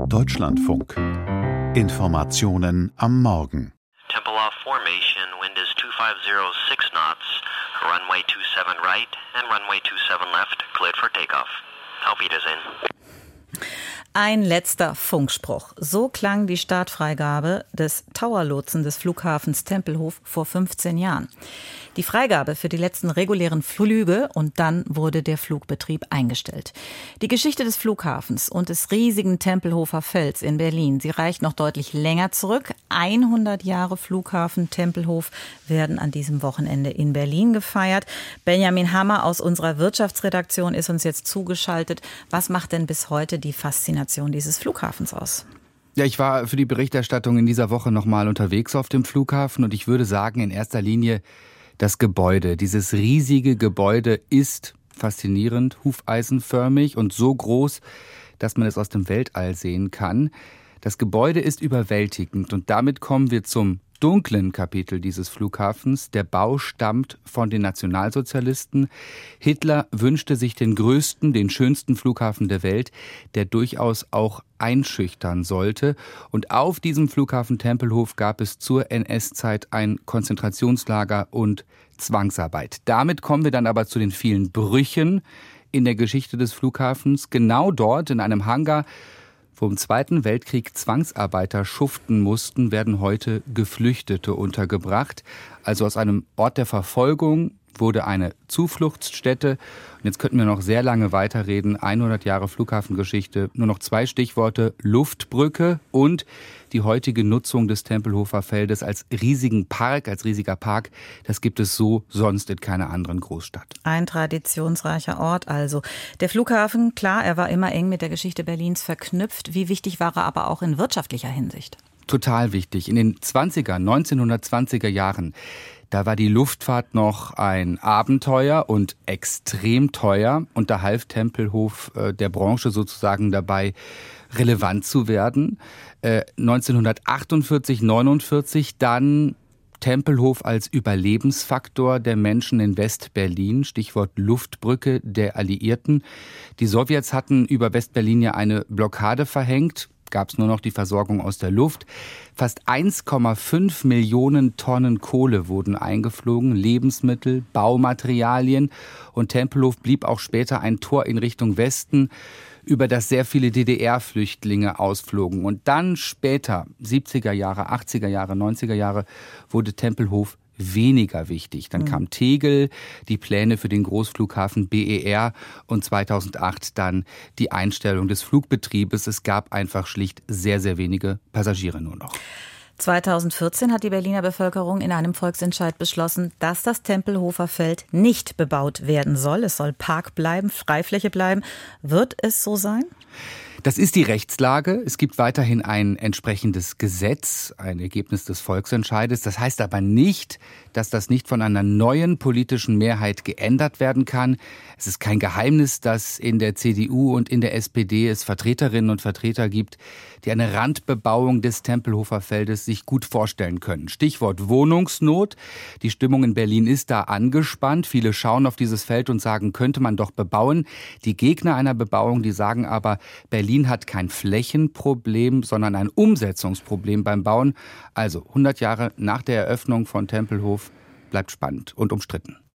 Deutschlandfunk. Informationen am Morgen. Tempelhof Formation, wind is 250 knots, runway 27 right and runway 27 left, cleared for takeoff. Auf Wiedersehen. Ein letzter Funkspruch. So klang die Startfreigabe des Tower-Lotsen des Flughafens Tempelhof vor 15 Jahren. Die Freigabe für die letzten regulären Flüge und dann wurde der Flugbetrieb eingestellt. Die Geschichte des Flughafens und des riesigen Tempelhofer Felds in Berlin, sie reicht noch deutlich länger zurück. 100 Jahre Flughafen Tempelhof werden an diesem Wochenende in Berlin gefeiert. Benjamin Hammer aus unserer Wirtschaftsredaktion ist uns jetzt zugeschaltet. Was macht denn bis heute die Faszination dieses Flughafens aus? Ja, ich war für die Berichterstattung in dieser Woche nochmal unterwegs auf dem Flughafen und ich würde sagen, in erster Linie das Gebäude. Dieses riesige Gebäude ist faszinierend, hufeisenförmig und so groß, dass man es aus dem Weltall sehen kann. Das Gebäude ist überwältigend und damit kommen wir zum dunklen Kapitel dieses Flughafens. Der Bau stammt von den Nationalsozialisten. Hitler wünschte sich den größten, den schönsten Flughafen der Welt, der durchaus auch einschüchtern sollte. Und auf diesem Flughafen Tempelhof gab es zur NS-Zeit ein Konzentrationslager und Zwangsarbeit. Damit kommen wir dann aber zu den vielen Brüchen in der Geschichte des Flughafens. Genau dort in einem Hangar, wo im Zweiten Weltkrieg Zwangsarbeiter schuften mussten, werden heute Geflüchtete untergebracht. Also aus einem Ort der Verfolgung wurde eine Zufluchtsstätte. Und jetzt könnten wir noch sehr lange weiterreden. 100 Jahre Flughafengeschichte. Nur noch 2 Stichworte. Luftbrücke und die heutige Nutzung des Tempelhofer Feldes als riesigen Park, als riesiger Park. Das gibt es so sonst in keiner anderen Großstadt. Ein traditionsreicher Ort also. Der Flughafen, klar, er war immer eng mit der Geschichte Berlins verknüpft. Wie wichtig war er aber auch in wirtschaftlicher Hinsicht? Total wichtig. In den 1920er Jahren, da war die Luftfahrt noch ein Abenteuer und extrem teuer. Und da half Tempelhof der Branche sozusagen dabei, relevant zu werden. 1948, 49 dann Tempelhof als Überlebensfaktor der Menschen in West-Berlin, Stichwort Luftbrücke der Alliierten. Die Sowjets hatten über West-Berlin ja eine Blockade verhängt. Gab es nur noch die Versorgung aus der Luft. Fast 1,5 Millionen Tonnen Kohle wurden eingeflogen, Lebensmittel, Baumaterialien. Und Tempelhof blieb auch später ein Tor in Richtung Westen, über das sehr viele DDR-Flüchtlinge ausflogen. Und dann später, 70er Jahre, 80er Jahre, 90er Jahre, wurde Tempelhof weniger wichtig. Dann kam Tegel, die Pläne für den Großflughafen BER und 2008 dann die Einstellung des Flugbetriebes. Es gab einfach schlicht sehr, sehr wenige Passagiere nur noch. 2014 hat die Berliner Bevölkerung in einem Volksentscheid beschlossen, dass das Tempelhofer Feld nicht bebaut werden soll. Es soll Park bleiben, Freifläche bleiben. Wird es so sein? Das ist die Rechtslage. Es gibt weiterhin ein entsprechendes Gesetz, ein Ergebnis des Volksentscheides. Das heißt aber nicht, dass das nicht von einer neuen politischen Mehrheit geändert werden kann. Es ist kein Geheimnis, dass in der CDU und in der SPD es Vertreterinnen und Vertreter gibt, die eine Randbebauung des Tempelhofer Feldes sich gut vorstellen können. Stichwort Wohnungsnot. Die Stimmung in Berlin ist da angespannt. Viele schauen auf dieses Feld und sagen, könnte man doch bebauen. Die Gegner einer Bebauung, die sagen aber, Berlin hat kein Flächenproblem, sondern ein Umsetzungsproblem beim Bauen. Also 100 Jahre nach der Eröffnung von Tempelhof bleibt spannend und umstritten.